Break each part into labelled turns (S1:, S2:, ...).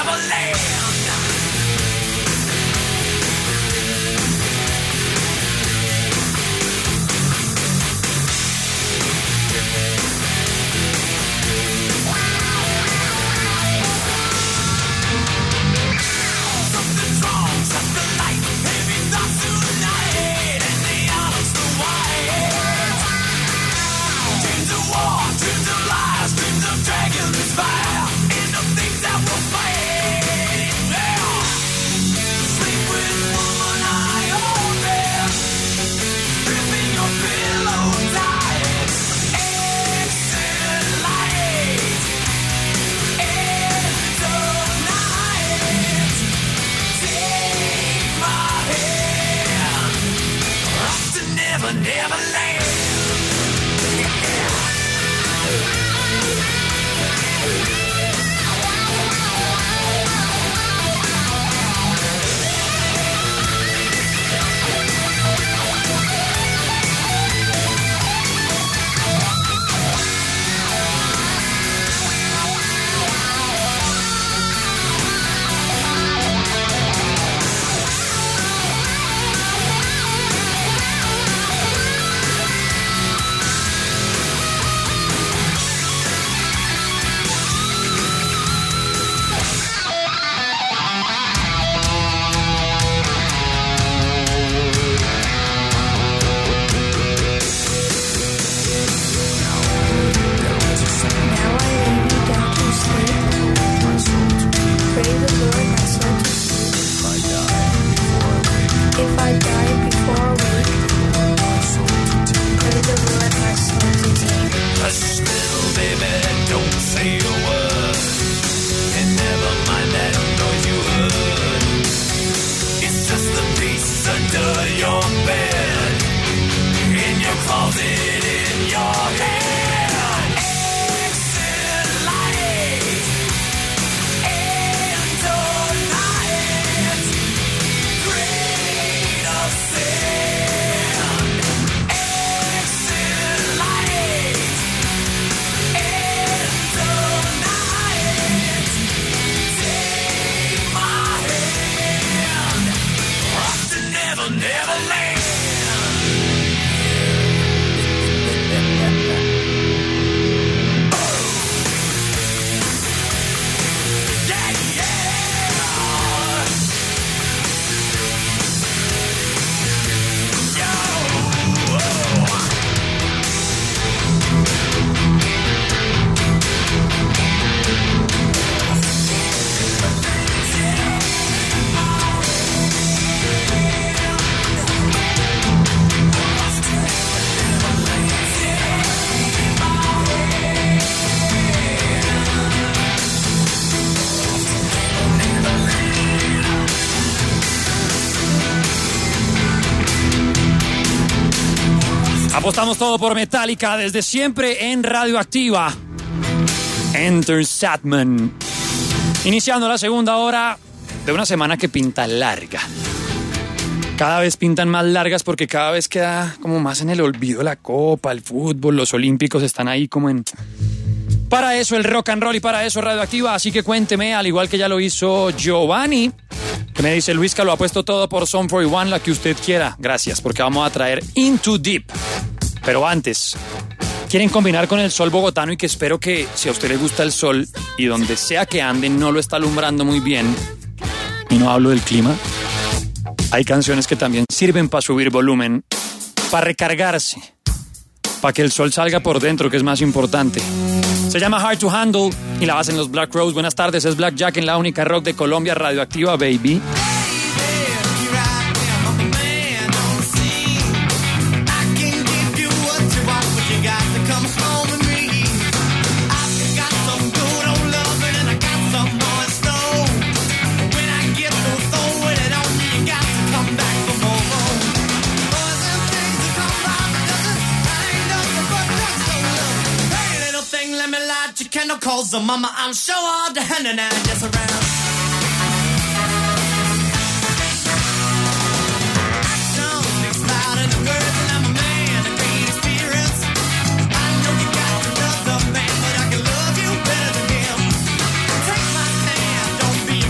S1: Apostamos todo por Metallica desde siempre en Radioactiva. Enter Satman. Iniciando la segunda hora de una semana que pinta larga. Cada vez pintan más largas porque cada vez queda como más en el olvido la copa, el fútbol, los olímpicos están ahí como en... Para eso el rock and roll y para eso Radioactiva. Así que cuénteme, al igual que ya lo hizo Giovanni, que me dice: Luisca, lo ha puesto todo por Sum 41, la que usted quiera. Gracias, porque vamos a traer Into Deep. Pero antes, ¿quieren combinar con el sol bogotano? Y que espero que, si a usted le gusta el sol y donde sea que anden no lo está alumbrando muy bien, y no hablo del clima, hay canciones que también sirven para subir volumen, para recargarse, para que el sol salga por dentro, que es más importante. Se llama Hard to Handle y la hacen los Black Rose. Buenas tardes, es Black Jack en la única rock de Colombia, Radioactiva, baby.
S2: Candle calls the mama, I'm sure all the hand and I just around. Action speaks louder than words, and I'm a man of great experience. I know you got to love the man, but I can love you better than him. Take my hand, don't be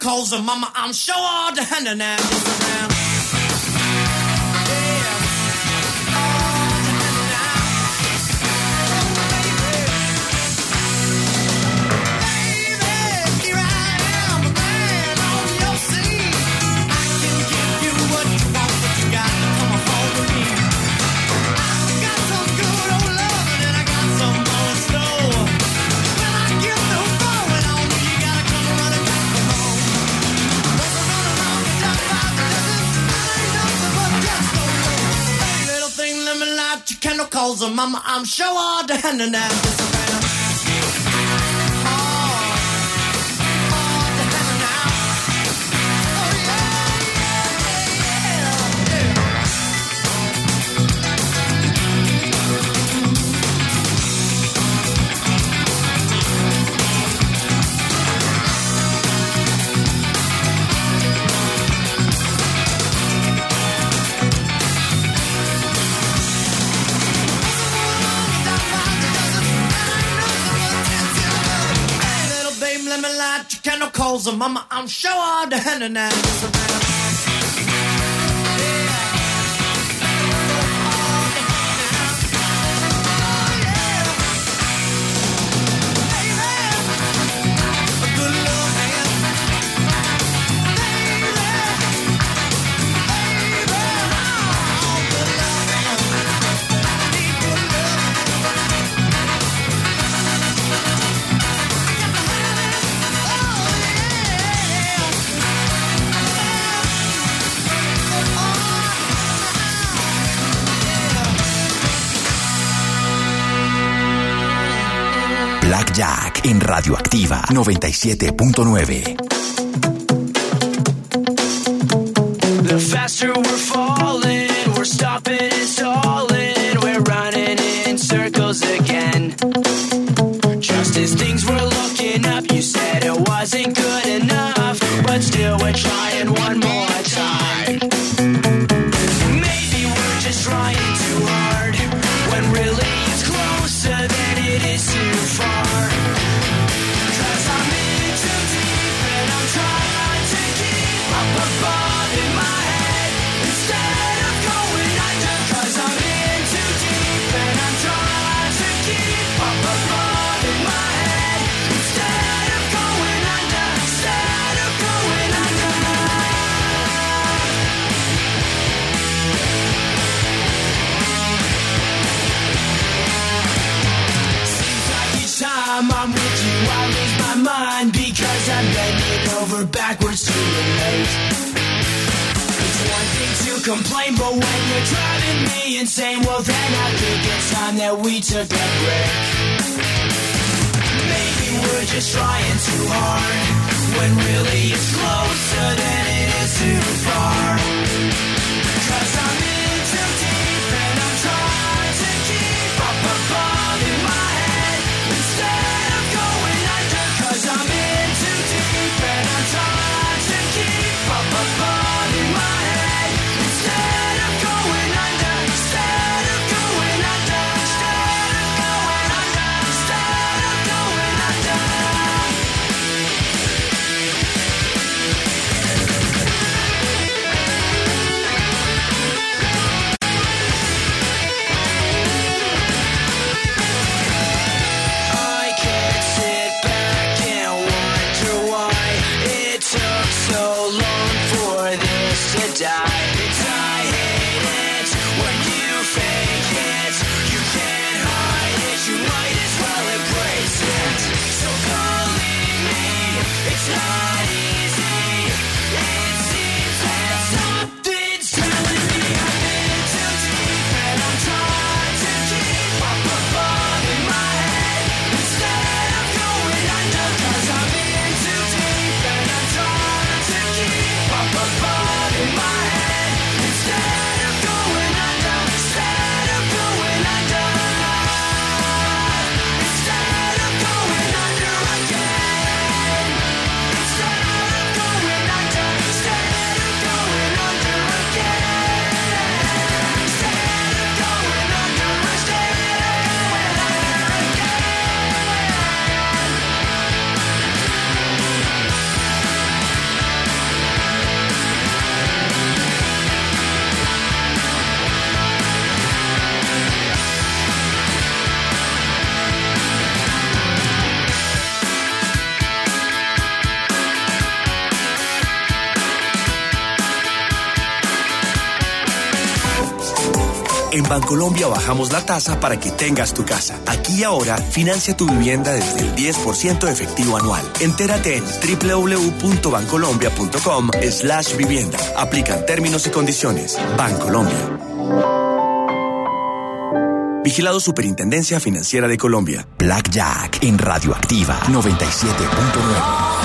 S2: calls her mama, I'm sure all the hand and around. Kendall calls her mama, I'm sure all the hand and around. Kendall calls her mama, I'm sure all the hand and around.
S3: Blackjack en Radioactiva 97.9.
S4: The faster we're falling, we're stopping and stalling, we're running in circles again. Just as things were looking up, you said it wasn't good enough, but still we're trying one more time. Maybe we're just trying too hard, when really it's closer than it is too far. 'Cause I'm in too deep and I'm trying to keep up above in my head instead of going under. 'Cause I'm in too deep and I'm trying to keep up above in my head instead of going under. Instead of going under. Seems like each time I'm with you, I lose my mind because I'm bending over backwards to relate. It's one thing to complain, but when you're driving me insane, well then I think it's time that we took a break. Maybe we're just trying too hard, when really it's closer than it is too far. 'Cause I'm in too deep and I'm trying to keep up above in my head instead of going under. 'Cause I'm in too deep and I'm trying to keep up above in my head instead of going under. Instead of going under. Instead of going under. Instead of going under.
S5: En Bancolombia bajamos la tasa para que tengas tu casa. Aquí y ahora, financia tu vivienda desde el 10% efectivo anual. Entérate en www.bancolombia.com/vivienda. Aplican términos y condiciones. Bancolombia. Vigilado Superintendencia Financiera de Colombia.
S3: Blackjack en Radioactiva 97.9.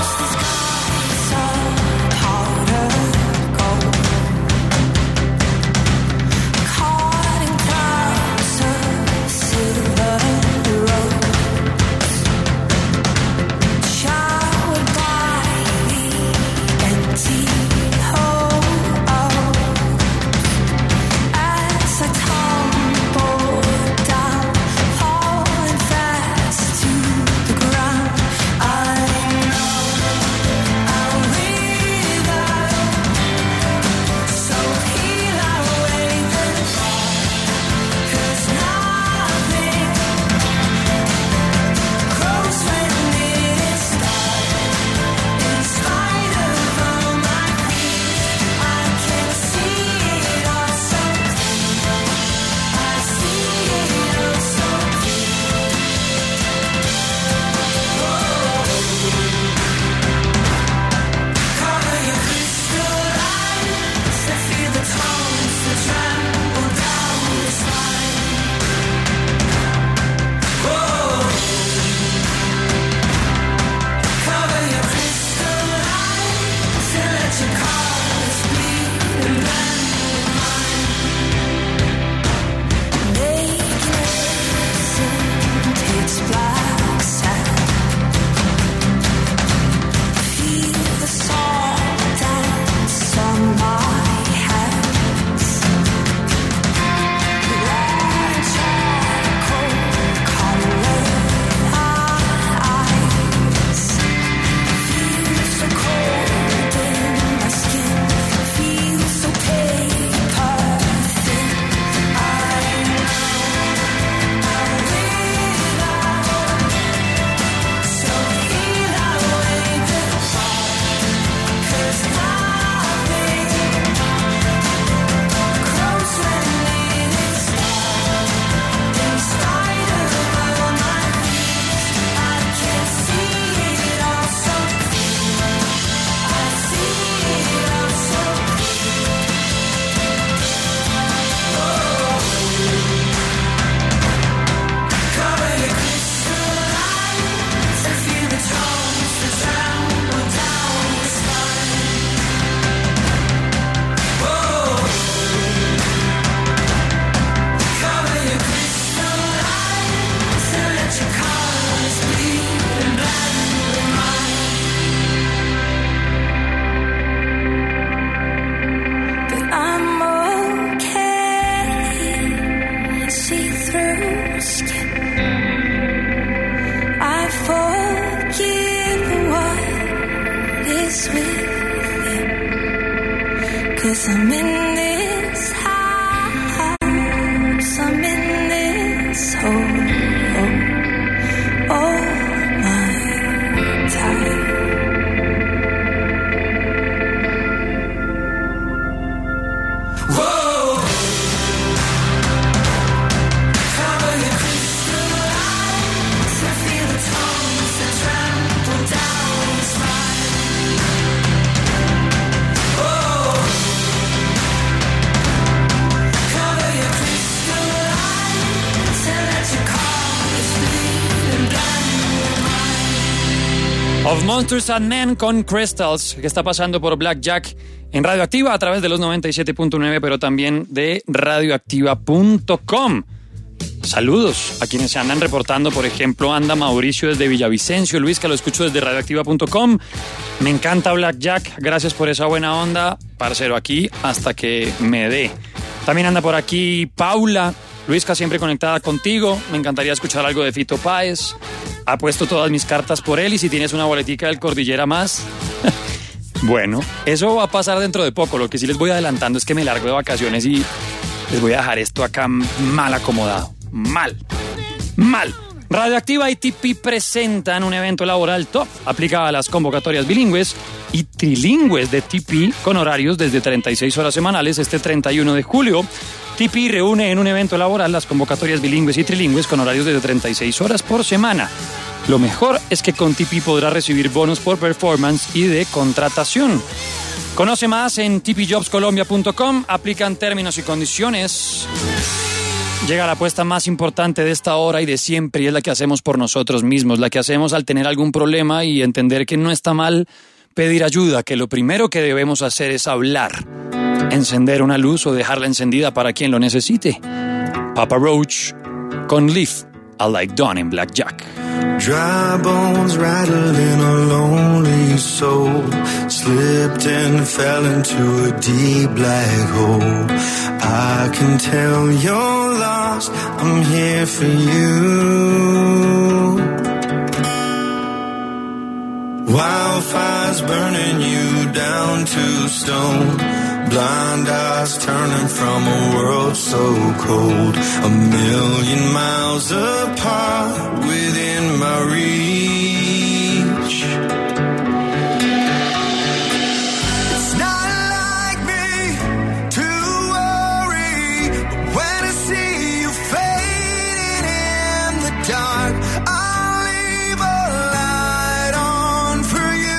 S1: Of Monsters and Men con Crystals, que está pasando por Blackjack en Radioactiva a través de los 97.9, pero también de radioactiva.com. Saludos a quienes se andan reportando. Por ejemplo, anda Mauricio desde Villavicencio. Luis, que lo escucho desde radioactiva.com. Me encanta Blackjack. Gracias por esa buena onda. Parcero, aquí hasta que me dé. También anda por aquí Paula. Luisca, siempre conectada contigo. Me encantaría escuchar algo de Fito Páez. Apuesto todas mis cartas por él. Y si tienes una boletica del Cordillera más... Bueno, eso va a pasar dentro de poco. Lo que sí les voy adelantando es que me largo de vacaciones y les voy a dejar esto acá mal acomodado. Mal. Radioactiva y TP presentan un evento laboral top aplicado a las convocatorias bilingües y trilingües de TP con horarios desde 36 horas semanales este 31 de julio. TP reúne en un evento laboral las convocatorias bilingües y trilingües con horarios de 36 horas por semana. Lo mejor es que con TP podrás recibir bonos por performance y de contratación. Conoce más en tpjobscolombia.com. Aplican términos y condiciones. Llega la apuesta más importante de esta hora y de siempre, y es la que hacemos por nosotros mismos, la que hacemos al tener algún problema y entender que no está mal pedir ayuda, que lo primero que debemos hacer es hablar, encender una luz o dejarla encendida para quien lo necesite. Papa Roach con Leaf, I Like Dawn en Blackjack.
S6: Dry bones rattling a lonely soul, slipped and fell into a deep black hole. I can tell you're lost, I'm here for you. Wildfires burning you down to stone, blind eyes turning from a world so cold, a million miles apart within my reach. It's not like me to worry, but when I see you fading in the dark, I'll leave a light on for you.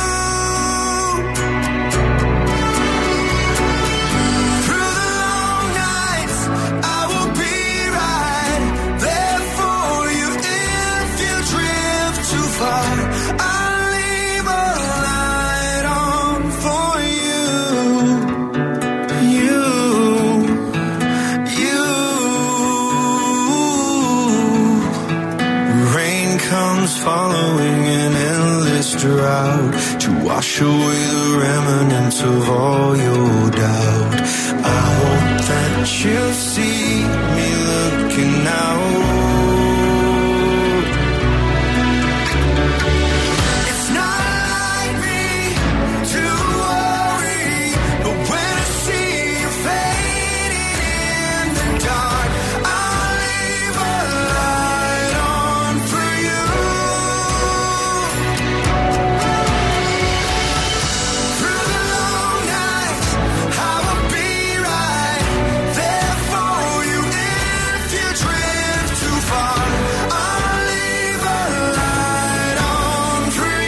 S6: Through the long nights, I will be right there for you if you drift too far. I'll leave a light on for you. Rain comes following an endless drought to wash away the remnants of all your doubt. I hope that you'll see me looking out. It's not like me to worry, but when I see you fading in the dark, I'll leave a light on for you. Through the long nights, I will be right there for you if you drift too far. I'll leave a light on for you.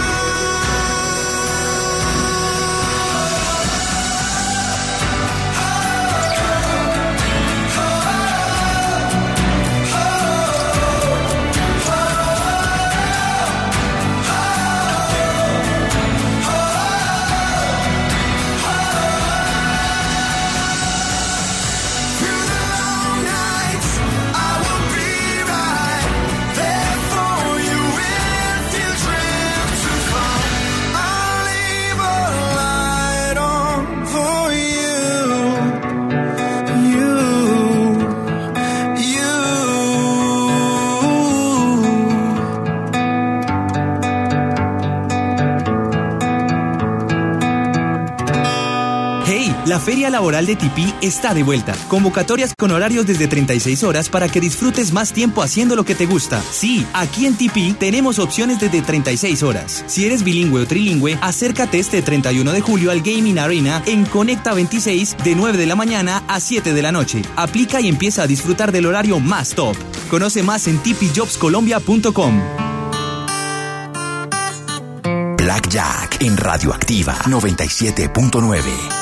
S6: Through the long nights, I will be right there for you if you drift too far. I'll leave a light on for you.
S7: ¡Hey! La Feria Laboral de Tipí está de vuelta. Convocatorias con horarios desde 36 horas para que disfrutes más tiempo haciendo lo que te gusta. Sí, aquí en Tipí tenemos opciones desde 36 horas. Si eres bilingüe o trilingüe, acércate este 31 de julio al Gaming Arena en Conecta 26 de 9 de la mañana a 7 de la noche. Aplica y empieza a disfrutar del horario más top. Conoce más en tpjobscolombia.com.
S3: Blackjack en Radioactiva 97.9.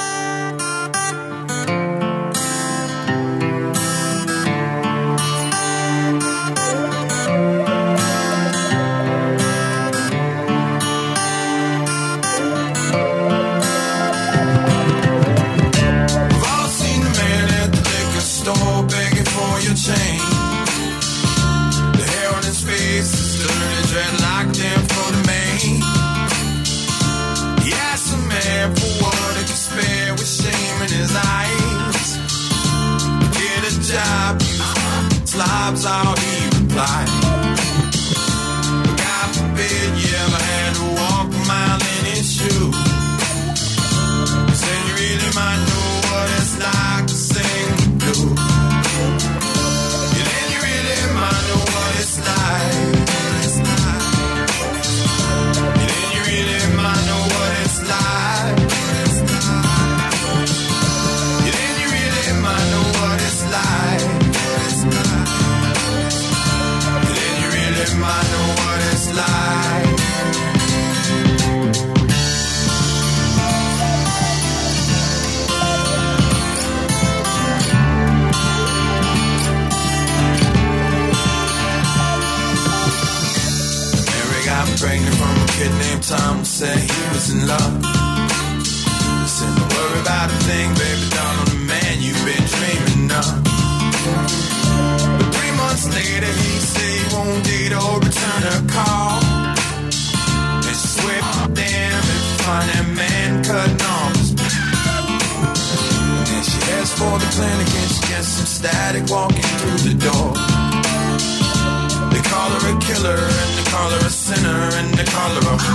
S6: We've all seen the man at the liquor store begging for your change. The hair on his face is dirty, dreadlocked in for the main. He asked the man for what he could spare with shame in his eyes. Get a job, you slobs, all he replied. God forbid you ever had to walk a mile in his shoes. Said you really might know what it's like to sing the blues. Yeah, then you really might know what it's like. Yeah, then you really might know what it's like. Yeah, then you really might know what kid named Tom who said he was in love. He said, don't worry about a thing, baby, down on the man you've been dreaming of. But 3 months later, he said he won't date or return her call. And she swept them and found that man cutting off his and then she heads for the clinic and she gets some static walking through the door. They call her a killer and they call her a sinner and they call her a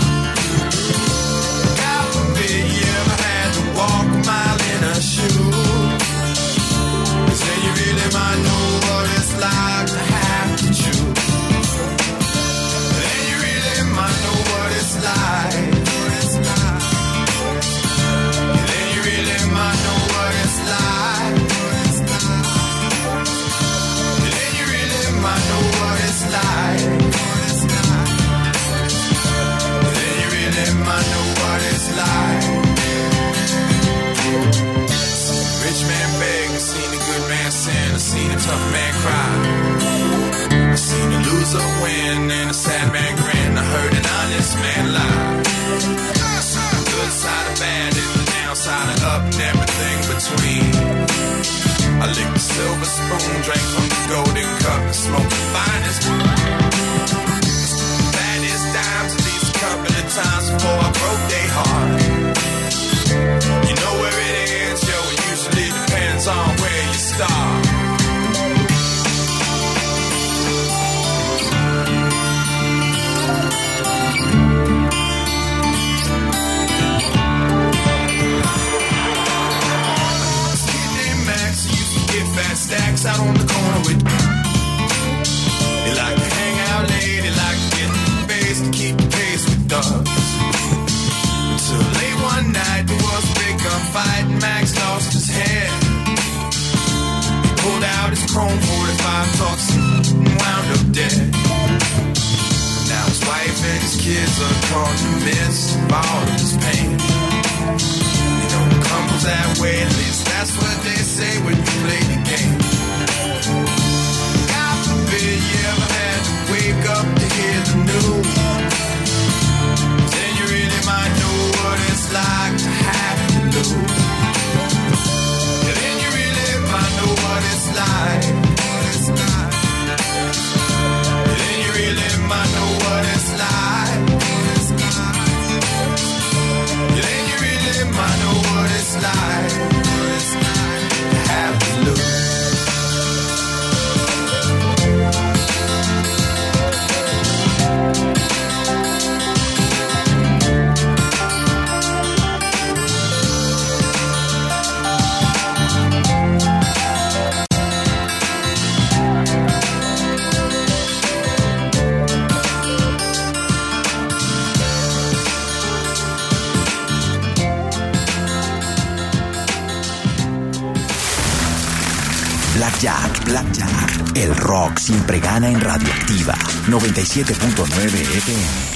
S6: God forbid you ever had to walk a mile in her shoes. 'Cause then you really might know what it's like to have to choose. Then you really might know what it's like. Then you really might know what it's like. Then you really might know what it's like. Then you really might know what it's like. Rich man beg, I seen a good man sin, I seen a tough man cry. I seen a loser win and a sad man grin. I heard an honest man lie. The good side of bad and the downside of up and everything between. I licked the silver spoon, drank from the golden cup, and smoked the finest. Baddest dimes at least a couple of times before I broke their heart. You know where it is, yo, it usually depends on where you start. Fat stacks out on the corner with. They like to hang out late, they like to get the base to keep the pace with thugs. Until late one night there was a big gunfight and Max lost his head. He pulled out his chrome 45 Tux and wound up dead. Now his wife and his kids are caught in the midst of all of his pain. You know, it comes that way, at least that's what they say when you play the game. God forbid you ever had to wake up to hear the news. Then you really might know what it's like to have to lose. Then you really might know what it's like. Then you really might know what it's like. Then you really might know what it's like. Have to lose.
S3: Blackjack. El rock siempre gana en Radioactiva 97.9 FM.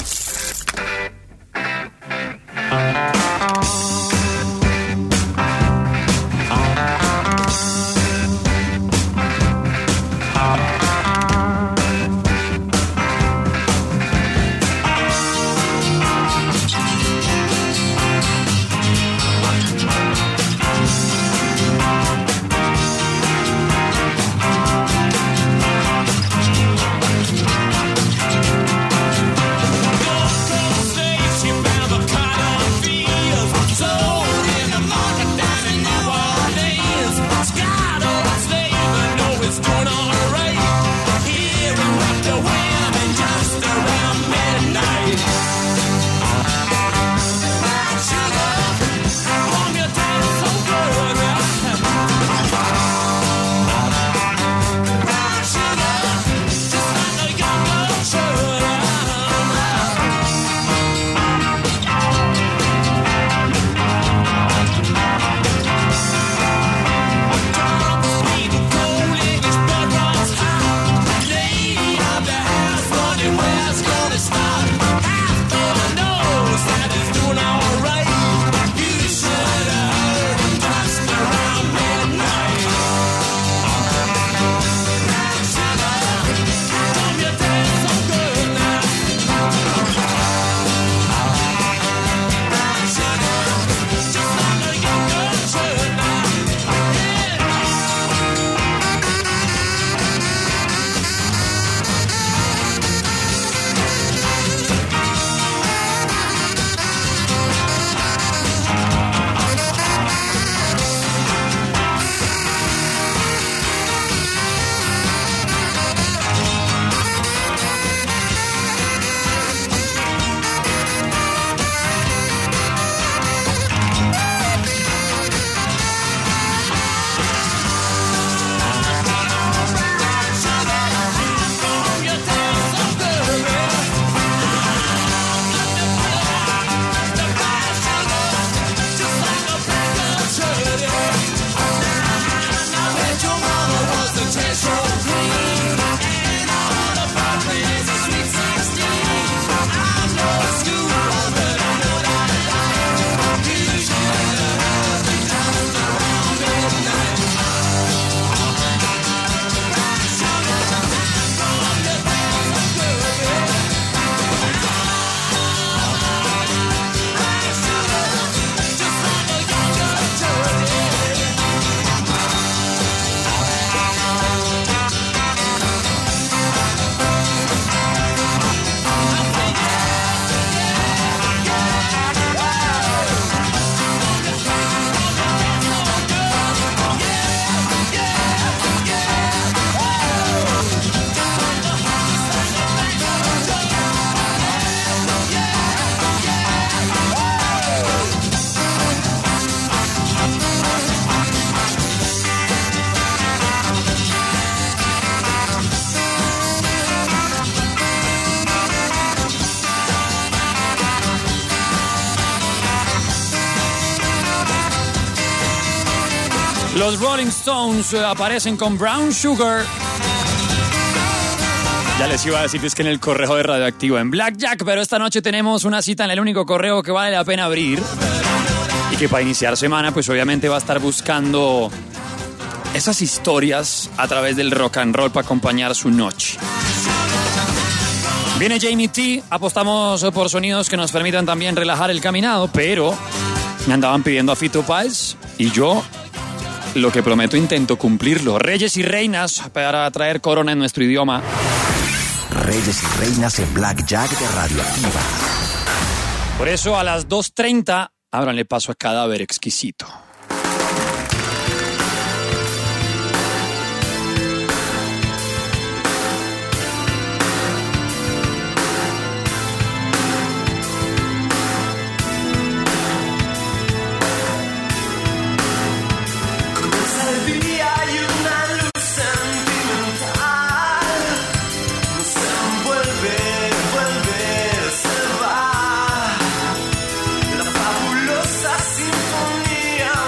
S1: Los Rolling Stones aparecen con Brown Sugar. Ya les iba a decir, es que en el correo de Radioactiva, en Blackjack, pero esta noche tenemos una cita en el único correo que vale la pena abrir. Y que para iniciar semana, pues obviamente va a estar buscando esas historias a través del rock and roll para acompañar su noche. Viene Jamie T, apostamos por sonidos que nos permitan también relajar el caminado, pero me andaban pidiendo a Fito Páez y yo lo que prometo intento cumplirlo. Reyes y reinas para traer corona en nuestro idioma.
S3: Reyes y reinas en Blackjack de Radioactiva.
S1: Por eso a las 2:30 ábranle paso a Cadáver Exquisito.
S2: Sinfonía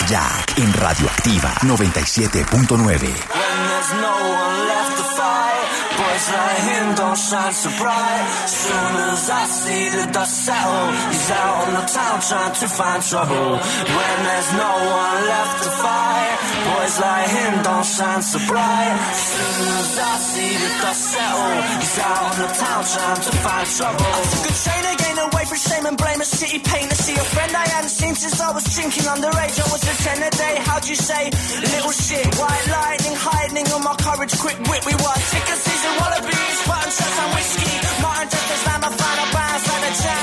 S3: Blackjack en Radioactiva 97.9.
S4: When there's no one left to fight, boys like him don't shine so bright. Soon as I see the dust settle, he's out on the town trying to find trouble. When there's no one left to fight, boys like him don't shine so bright. Soon as I see the dust settle, he's out on the town trying to find trouble. I took a train again away from shame and blame, a city pain to see a friend I hadn't seen since I was drinking underage. I was a 10 a day, how'd you say? Little shit, white lightning, hiding on my courage, quick wit. We were ticker season wallabies, button shots and whiskey. Martin just as I'm a fan of bands like a jam.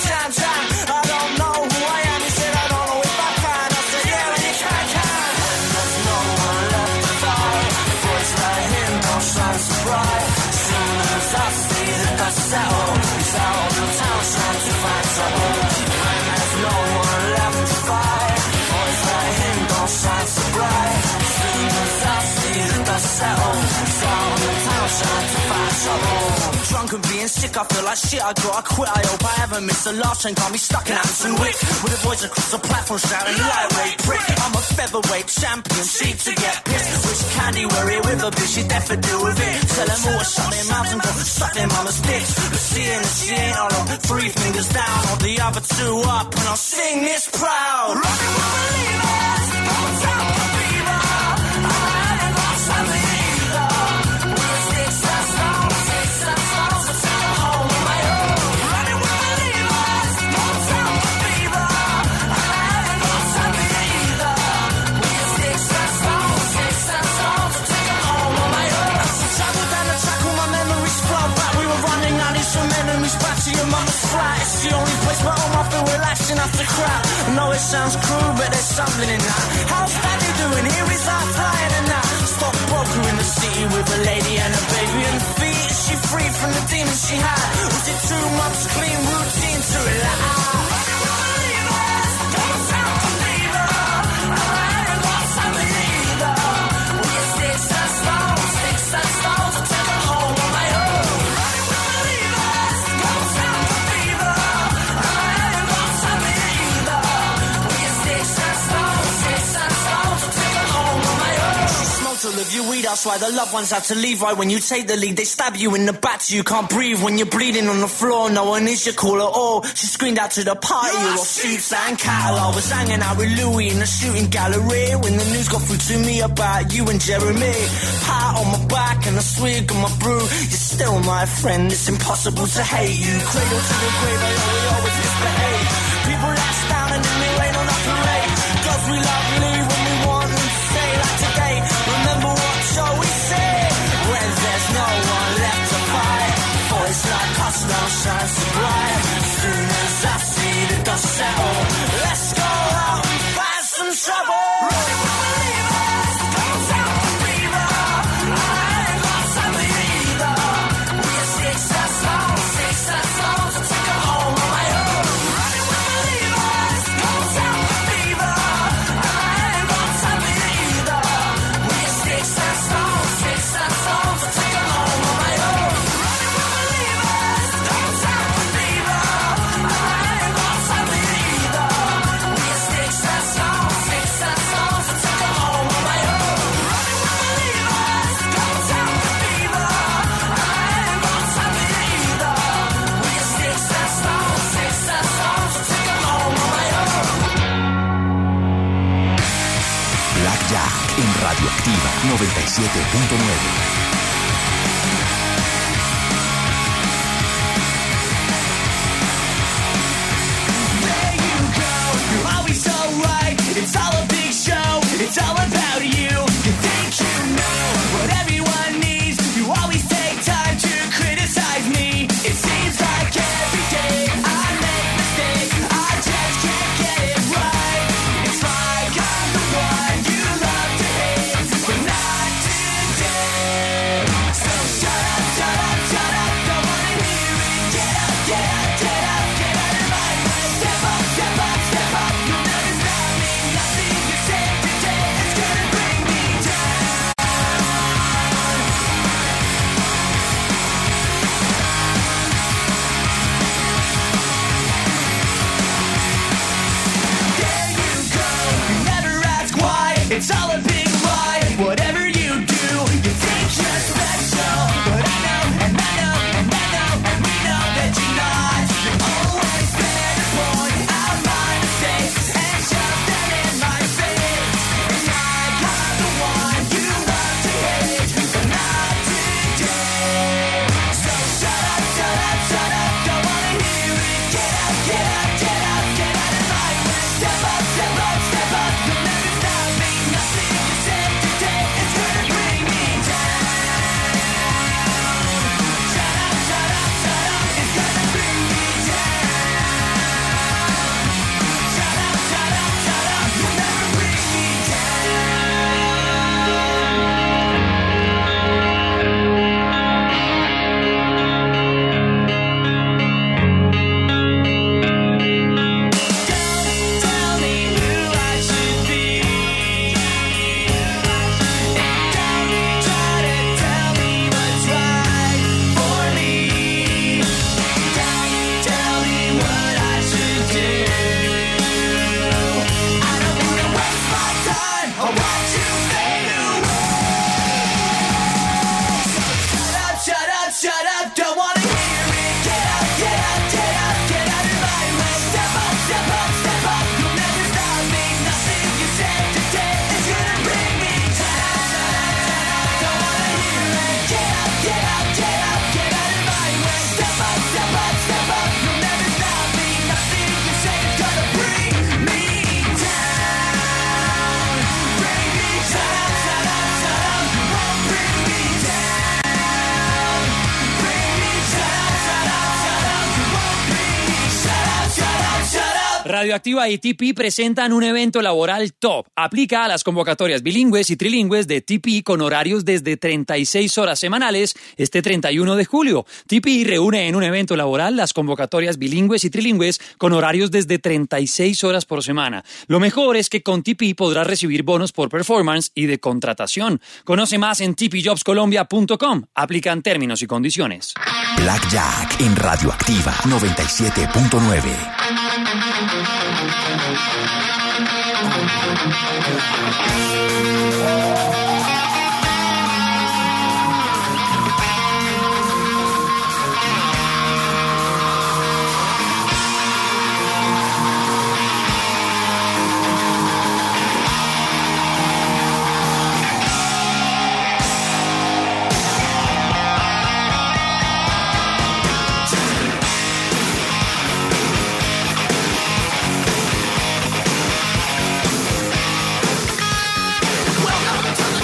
S4: I don't know who I am, he said I don't know if I can. I said yeah, and you can. When there's no one left to fight, boys like him don't shine so bright. Soon as I see the dust settle, he's out on the town trying to find trouble. When there's no one left to fight, boys like him don't shine so bright. Soon as I see the dust settle, he's out on the town trying to find trouble. Drunk and being sick, I feel like shit, I gotta quit. I hope I haven't missed the last train, got me stuck in Hampton Wick. With the boys across the platform shouting lightweight prick. I'm a featherweight champion, cheap to get pissed. Wish candy were here with a bitch, you'd never deal with it. Tell them all to shut their mouths and go suck their mama's dicks. But seeing the she ain't all on 3 fingers down, or the other 2 up, and I'll sing this proud. Running with believers, don't tell the fever. I ain't lost something either. We're sticks and stones, so take it home on my own. Running with believers, don't tell the fever. I ain't lost something either. We're sticks and stones, so take it home on my own. Travel down the track, all my memories flow back. We were running out these from enemies back to your mama's flat. It's the only place where all my feel relaxing after crap. I know it sounds cruel, but there's something in that. How's Daddy doing? Here is our flying and that. Stockbroker in the city with a lady and a baby and feet. Is she free from the demons she had? Was it 2 months clean routine to relax? Don't sound believer. I ain't lost something either. We're sticks and stones, so take it home on my own. Running with believers, don't sound believer. I ain't lost something either. We're sticks and stones, so take it home on my own. She smoked all of your weed, that's why the loved ones had to leave. Right when you take the lead, they stab you in the back so you can't breathe. When you're bleeding on the floor, no one is your call at all. She screamed out to the party, all suits and cattle. I was hanging out with Louis in the shooting gallery when the news got through to me about you and Jeremy. Pat on my back and a swig on my brew. You're still my friend, it's impossible to hate you. Cradle to the grave, I know we always misbehave. People let us down and then they rain on our parade. Girls we love leave when we want them to stay. Like today, remember what show we said. When there's no one left to fight, boys like us don't shine so bright. Soon as I see the dust settle, let's go out and find some trouble. Running with believers, don't sound believer. I ain't lost something either. We're sticks and stones, so take it home on my own. Running with believers, don't sound believer. I ain't lost something either. We're sticks and stones, so take it home on my own. Running with believers, don't sound believer. I ain't lost something either. We're sticks and stones, so take it home on my own. Running with believers, don't sound believer. I ain't lost something either. We're sticks and stones, so take it home on my own.
S3: Blackjack en Radioactiva 97.9.
S4: There you go, you're always so right. It's all a big show, it's all about you. You think you know what everyone needs. You always take time to criticize me. It seems like every day I make mistakes, I just can't get it right. It's like I'm the one you love to hate, but not today. why, whatever you do, you think you're special. But I know, and I know, and I know, and we know that you're not. You're always there to point out my mistakes and shove them in my face. And I'm the one you love to hate, but not today. So shut up, shut up, shut up, don't wanna hear it. Get out, get out, get out, get out of my way. Step up, step up, step up, you'll never stop me. Nothing you said today is gonna bring me down. Shut up, shut up, shut up, it's gonna bring me down. Shut up, shut up, shut up, you'll never bring me Don't tell me who I should be. Don't try to tell me what's right for me. Don't tell me what I should do. I don't wanna waste my time. I watch you fade away. Shut up, shut up, shut up. Don't wanna hear it. Get out, get out, get out, get out of my way. Step up, step up, step up. You'll never stop me. Nothing you said today is gonna bring me down. Don't wanna hear it. Get out, get out, get out, get out of my way. Step up, step up, step up. You'll never stop me. Nothing you say is gonna bring me down. Bring me down. Shut up, shut up. You won't bring me down. Bring me down. Shut up, shut up. You won't bring me. Shut up, shut up, shut up.
S1: Radioactiva y TP presentan un evento laboral top. Aplica a las convocatorias bilingües y trilingües de TP con horarios desde 36 horas semanales este 31 de julio. TP reúne en un evento laboral las convocatorias bilingües y trilingües con horarios desde 36 horas por semana. Lo mejor es que con TP podrás recibir bonos por performance y de contratación. Conoce más en tpjobscolombia.com. Aplican términos y condiciones.
S3: Blackjack en Radioactiva 97.9.
S2: Welcome to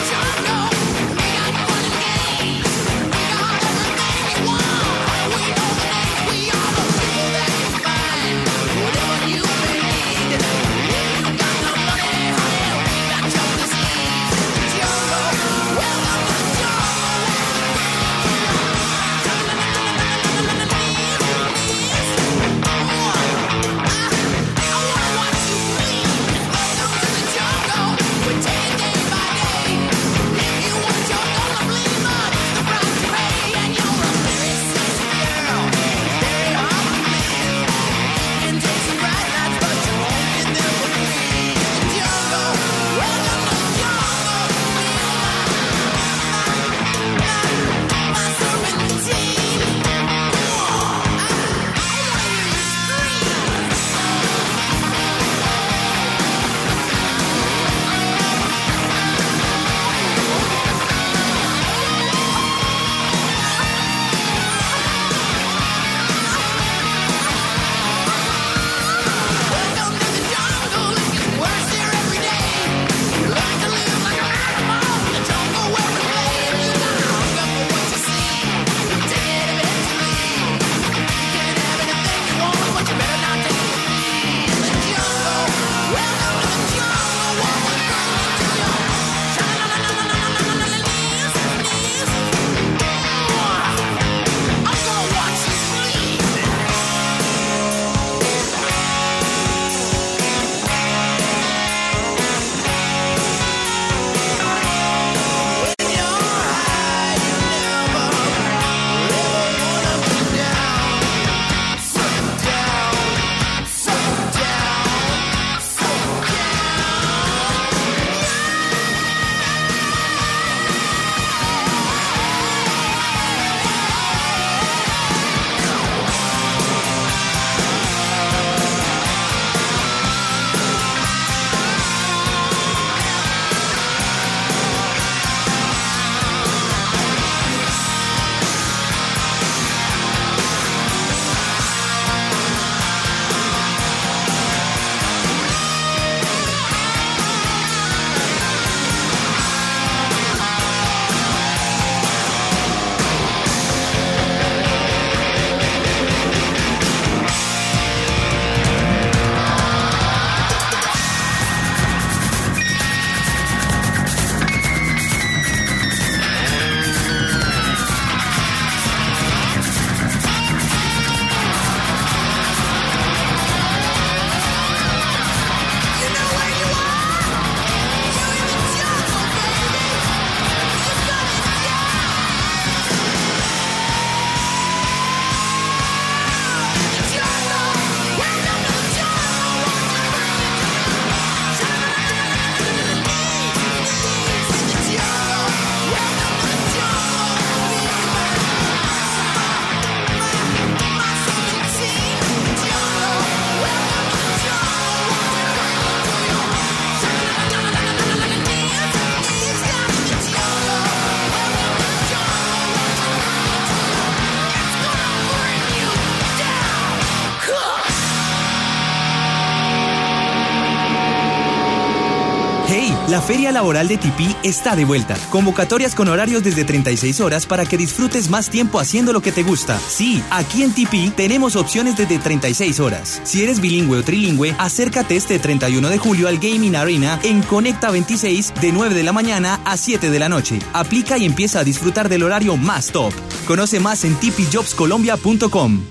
S7: La Feria Laboral de Tipí está de vuelta. Convocatorias con horarios desde 36 horas para que disfrutes más tiempo haciendo lo que te gusta. Sí, aquí en Tipí tenemos opciones desde 36 horas. Si eres bilingüe o trilingüe, acércate este 31 de julio al Gaming Arena en Conecta 26 de 9 de la mañana a 7 de la noche. Aplica y empieza a disfrutar del horario más top. Conoce más en tipijobscolombia.com.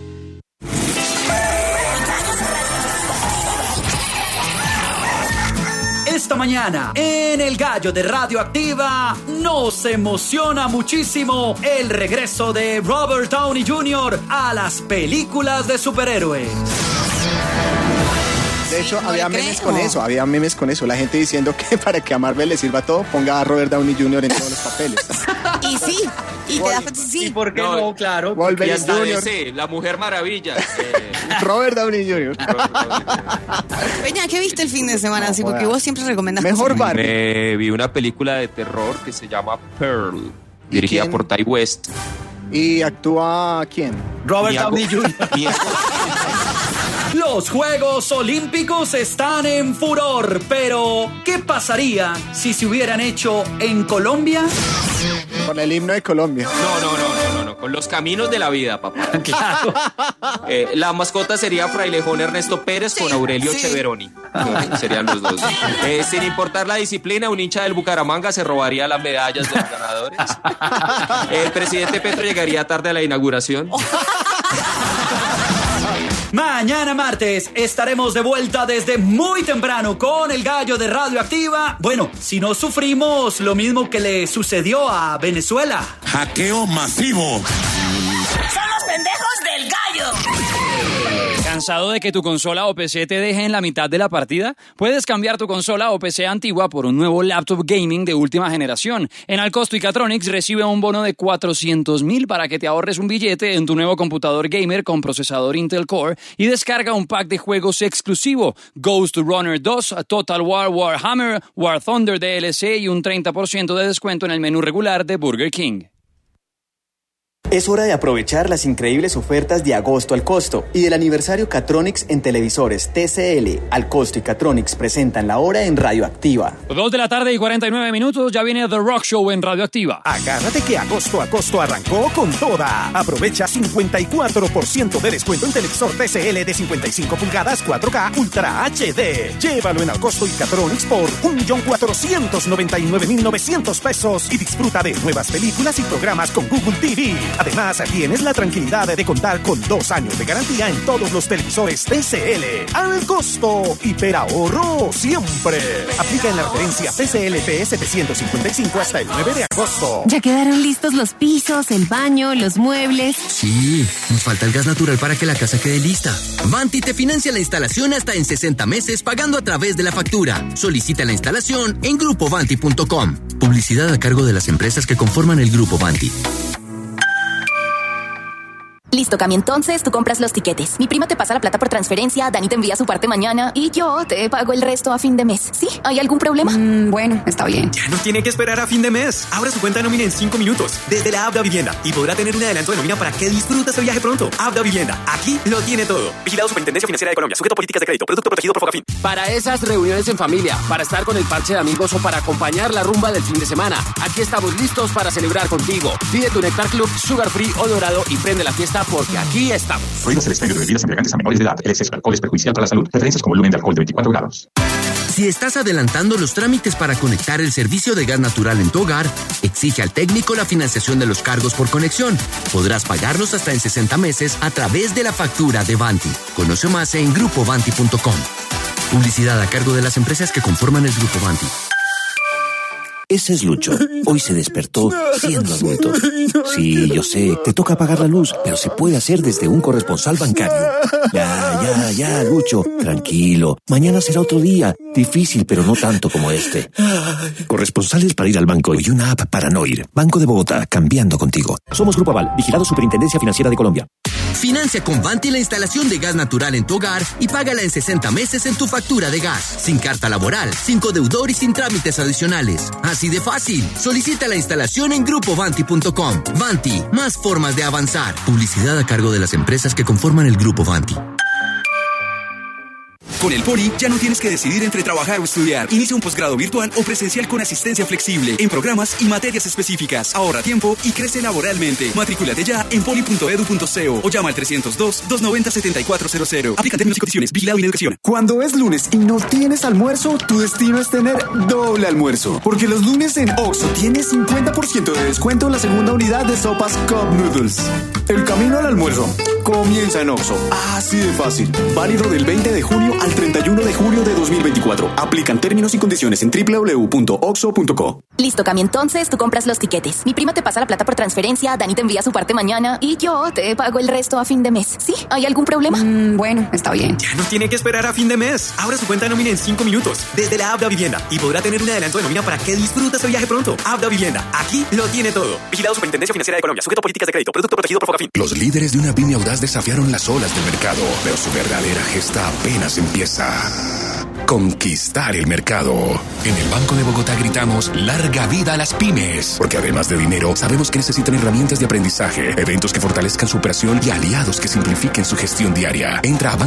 S8: Esta mañana, en El Gallo de Radioactiva, nos emociona muchísimo el regreso de Robert Downey Jr. a las películas de superhéroes.
S9: De hecho, había memes con eso, la gente diciendo que para que a Marvel le sirva todo, ponga a Robert Downey Jr. en todos los papeles.
S10: Y sí, y te da sí.
S8: ¿Y por qué no? Claro.
S9: Wolverine
S11: Jr.
S9: Jr.
S11: La Mujer Maravilla.
S9: Robert Downey Jr.
S10: Peña, ¿qué viste el fin de semana? Así, porque vos siempre recomendas
S9: Mejor
S10: cosas.
S9: Barbie.
S11: Me vi una película de terror que se llama Pearl, dirigida por Ty West.
S9: ¿Y actúa quién?
S8: Robert Downey Jr. Los Juegos Olímpicos están en furor, pero ¿qué pasaría si se hubieran hecho en Colombia?
S9: Con el himno de Colombia.
S11: No, con los caminos de la vida, papá.
S8: Claro.
S11: La mascota sería Frailejón Ernesto Pérez con Aurelio Cheveroni. Serían los dos. Sin importar la disciplina, un hincha del Bucaramanga se robaría las medallas de los ganadores. El presidente Petro llegaría tarde a la inauguración.
S8: Mañana martes estaremos de vuelta desde muy temprano con el Gallo de Radioactiva. Bueno, si no sufrimos lo mismo que le sucedió a Venezuela.
S6: Hackeo masivo.
S10: ¡Son los pendejos del Gallo!
S1: ¿Cansado de que tu consola o PC te deje en la mitad de la partida? Puedes cambiar tu consola o PC antigua por un nuevo laptop gaming de última generación. En Alcosto y Catronics recibe un bono de 400,000 para que te ahorres un billete en tu nuevo computador gamer con procesador Intel Core y descarga un pack de juegos exclusivo: Ghost Runner 2, Total War Warhammer, War Thunder DLC y un 30% de descuento en el menú regular de Burger King.
S12: Es hora de aprovechar las increíbles ofertas de agosto al costo y del aniversario Catronics en televisores TCL. Al costo y Catronics presentan la hora en Radioactiva.
S1: 2:49 ya viene The Rock Show en Radioactiva.
S13: Agárrate que agosto a costo arrancó con toda. Aprovecha 54% de descuento en televisor TCL de 55 pulgadas 4K Ultra HD. Llévalo en Alcosto y Catronics por 1.499.900 pesos y disfruta de nuevas películas y programas con Google TV. Además, tienes la tranquilidad de contar con 2 años de garantía en todos los televisores TCL. Al costo, hiperahorro siempre. Aplica en la referencia TCL-P 755 hasta el 9 de agosto.
S14: Ya quedaron listos los pisos, el baño, los muebles.
S15: Sí, nos falta el gas natural para que la casa quede lista. Vanti te financia la instalación hasta en 60 meses pagando a través de la factura. Solicita la instalación en grupovanti.com. Publicidad a cargo de las empresas que conforman el Grupo Vanti.
S16: Listo, Cami, entonces tú compras los tiquetes. Mi prima te pasa la plata por transferencia, Dani te envía su parte mañana y yo te pago el resto a fin de mes. ¿Sí? ¿Hay algún problema?
S14: Bueno, está bien.
S17: Ya no tiene que esperar a fin de mes. Abra su cuenta de nómina en 5 minutos desde la app de Vivienda y podrá tener un adelanto de nómina para que disfrute ese viaje pronto. App de Vivienda. Aquí lo tiene todo. Vigilado Superintendencia Financiera de Colombia. Sujeto a políticas de crédito. Producto protegido por Fogafín.
S18: Para esas reuniones en familia, para estar con el parche de amigos o para acompañar la rumba del fin de semana, aquí estamos listos para celebrar contigo. Pide tu Nectar Club Sugar Free o Dorado y prende la fiesta porque aquí estamos.
S19: Prohíbas el expendio de bebidas embriagantes a menores de edad. El exceso de alcohol es perjudicial para la salud. Referencias con volumen de alcohol de 24 grados.
S15: Si estás adelantando los trámites para conectar el servicio de gas natural en tu hogar, exige al técnico la financiación de los cargos por conexión. Podrás pagarlos hasta en 60 meses a través de la factura de Vanti. Conoce más en grupovanti.com. Publicidad a cargo de las empresas que conforman el Grupo Vanti.
S3: Ese es Lucho. Hoy se despertó siendo adulto. Sí, yo sé, te toca apagar la luz, pero se puede hacer desde un corresponsal bancario. Ya, Lucho, tranquilo. Mañana será otro día. Difícil, pero no tanto como este. Corresponsales para ir al banco y una app para no ir. Banco de Bogotá, cambiando contigo.
S12: Somos Grupo Aval, vigilado Superintendencia Financiera de Colombia.
S15: Financia con Vanti la instalación de gas natural en tu hogar y págala en 60 meses en tu factura de gas. Sin carta laboral, sin codeudor y sin trámites adicionales. Así de fácil. Solicita la instalación en grupovanti.com. Vanti, más formas de avanzar. Publicidad a cargo de las empresas que conforman el Grupo Vanti.
S17: Con el Poli ya no tienes que decidir entre trabajar o estudiar. Inicia un posgrado virtual o presencial con asistencia flexible en programas y materias específicas. Ahorra tiempo y crece laboralmente. Matrículate ya en poli.edu.co o llama al 302-290-7400. Aplica términos y condiciones. Vigilado Mineducación.
S20: Cuando es lunes y no tienes almuerzo, tu destino es tener doble almuerzo. Porque los lunes en Oxxo tienes 50% de descuento en la segunda unidad de sopas Cup Noodles. El camino al almuerzo comienza en Oxxo. Así de fácil. Válido del 20 de junio al 31 de julio de 2024. Aplican términos y condiciones en www.oxxo.co.
S16: Listo, Cami, entonces tú compras los tiquetes. Mi prima te pasa la plata por transferencia, Dani te envía su parte mañana y yo te pago el resto a fin de mes. ¿Sí? ¿Hay algún problema?
S10: Bueno, está bien.
S17: Ya no tiene que esperar a fin de mes. Abra su cuenta de nómina en 5 minutos desde la app de Vivienda y podrá tener un adelanto de nómina para que disfrute su viaje pronto. App de Vivienda. Aquí lo tiene todo. Vigilado Superintendencia Financiera de Colombia. Sujeto a políticas de crédito. Producto protegido por Fogafín.
S21: Los líderes de una pyme audaz desafiaron las olas del mercado, pero su verdadera gesta apenas empieza. Conquistar el mercado. En el Banco de Bogotá gritamos larga vida a las pymes, porque además de dinero sabemos que necesitan herramientas de aprendizaje, eventos que fortalezcan su operación y aliados que simplifiquen su gestión diaria. Entra a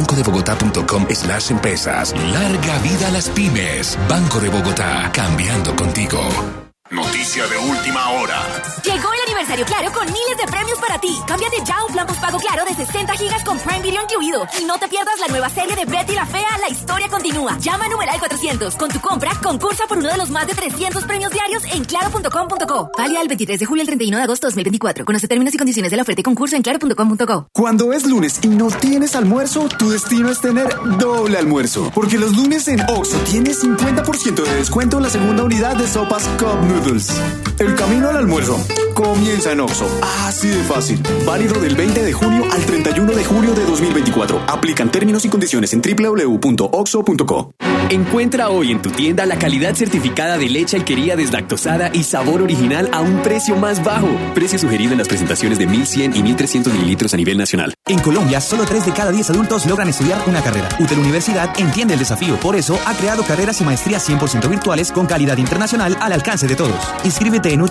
S21: bancodebogotá.com/empresas. Larga vida a las pymes. Banco de Bogotá, cambiando contigo.
S22: Noticia de última hora.
S23: Llegó el aniversario Claro con miles de premios para ti. Cámbiate ya a un plan postpago Claro de 60 gigas con Prime Video incluido. Y no te pierdas la nueva serie de Betty la Fea, La Historia Continúa. Llama a numeral 400. Con tu compra, concursa por uno de los más de 300 premios diarios en claro.com.co. Válida del 23 de julio al 31 de agosto de 2024. Conoce términos y condiciones de la oferta y concurso en claro.com.co.
S20: Cuando es lunes y no tienes almuerzo, tu destino es tener doble almuerzo. Porque los lunes en Oxxo tienes 50% de descuento en la segunda unidad de sopas Cup Noodles. El camino al almuerzo comienza en Oxxo. Así de fácil. Válido del 20 de junio al 31 de julio de 2024. Aplican términos y condiciones en www.oxxo.co.
S17: Encuentra hoy en tu tienda la calidad certificada de leche Alquería deslactosada y sabor original a un precio más bajo. Precio sugerido en las presentaciones de 1100 y 1300 mililitros a nivel nacional.
S7: En Colombia, solo 3 de cada 10 adultos logran estudiar una carrera. UTEL Universidad entiende el desafío. Por eso, ha creado carreras y maestrías 100% virtuales con calidad internacional al alcance de todos. Inscríbete en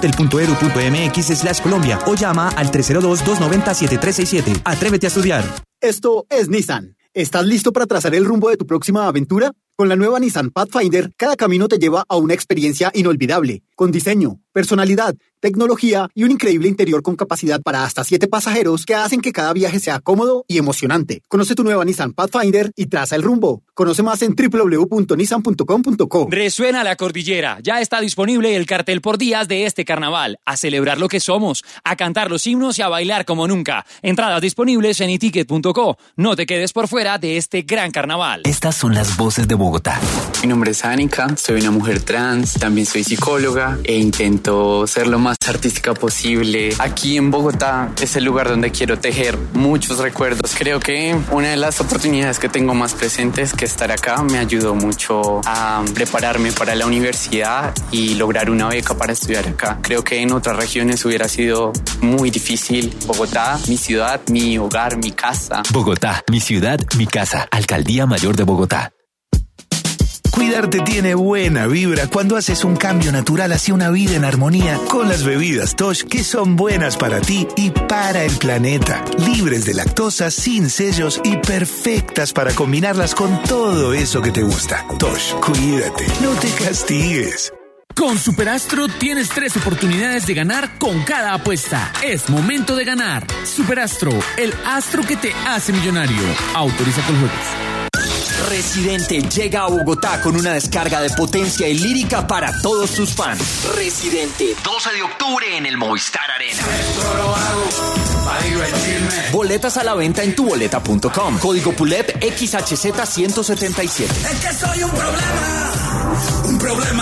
S7: utel.edu.mx/Colombia o llama al 302-290-7367. Atrévete a estudiar.
S24: Esto es Nissan. ¿Estás listo para trazar el rumbo de tu próxima aventura? Con la nueva Nissan Pathfinder, cada camino te lleva a una experiencia inolvidable, con diseño, personalidad, tecnología y un increíble interior con capacidad para hasta 7 pasajeros que hacen que cada viaje sea cómodo y emocionante. Conoce tu nueva Nissan Pathfinder y traza el rumbo. Conoce más en www.nissan.com.co.
S1: Resuena la cordillera. Ya está disponible el cartel por días de este carnaval. A celebrar lo que somos, a cantar los himnos y a bailar como nunca. Entradas disponibles en eticket.co. No te quedes por fuera de este gran carnaval.
S25: Estas son las voces de Bogotá.
S26: Mi nombre es Anika, soy una mujer trans, también soy psicóloga e intento ser lo más artística posible. Aquí en Bogotá es el lugar donde quiero tejer muchos recuerdos. Creo que una de las oportunidades que tengo más presentes que estar acá me ayudó mucho a prepararme para la universidad y lograr una beca para estudiar acá. Creo que en otras regiones hubiera sido muy difícil. Bogotá, mi ciudad, mi hogar, mi casa.
S25: Bogotá, mi ciudad, mi casa. Alcaldía Mayor de Bogotá.
S27: Cuidarte tiene buena vibra cuando haces un cambio natural hacia una vida en armonía con las bebidas Tosh, que son buenas para ti y para el planeta. Libres de lactosa, sin sellos y perfectas para combinarlas con todo eso que te gusta. Tosh, cuídate, no te castigues.
S28: Con Superastro tienes 3 oportunidades de ganar con cada apuesta. Es momento de ganar. Superastro, el astro que te hace millonario. Autoriza con juegos.
S29: Residente llega a Bogotá con una descarga de potencia y lírica para todos sus fans. Residente, 12 de octubre en el Movistar Arena.
S6: Esto lo hago para divertirme.
S29: Boletas a la venta en tuboleta.com. Código PULEP XHZ177.
S6: Es que soy un problema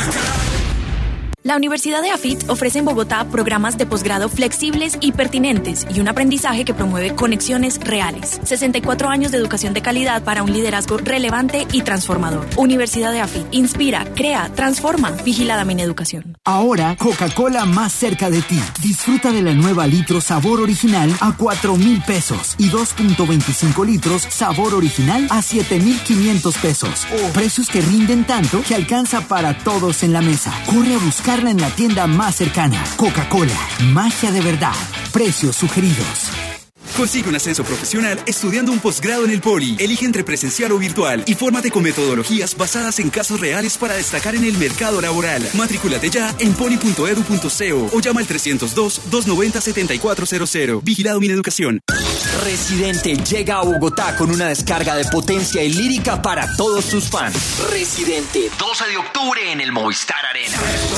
S23: La Universidad de AFIT ofrece en Bogotá programas de posgrado flexibles y pertinentes y un aprendizaje que promueve conexiones reales. 64 años de educación de calidad para un liderazgo relevante y transformador. Universidad de AFIT. Inspira, crea, transforma. Vigilada Mineducación.
S30: Ahora, Coca-Cola más cerca de ti. Disfruta de la nueva litro sabor original a 4,000 pesos y 2.25 litros sabor original a 7,500 pesos. Precios que rinden tanto que alcanza para todos en la mesa. Corre a buscarla en la tienda más cercana. Coca-Cola, magia de verdad. Precios sugeridos.
S2: Consigue un ascenso profesional estudiando un posgrado en el Poli. Elige entre presencial o virtual y fórmate con metodologías basadas en casos reales para destacar en el mercado laboral. Matrículate ya en poli.edu.co o llama al 302-290-7400. Vigilado Mineducación.
S29: Residente llega a Bogotá con una descarga de potencia y lírica para todos sus fans. Residente, 12 de octubre en el Movistar Arena.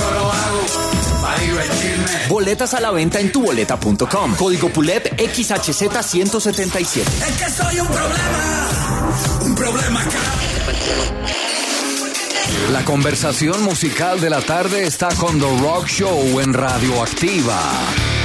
S29: Boletas a la venta en tuboleta.com. Código PULEP XHZ177.
S6: Es que soy un problema acá.
S4: La conversación musical de la tarde está con The Rock Show en Radioactiva.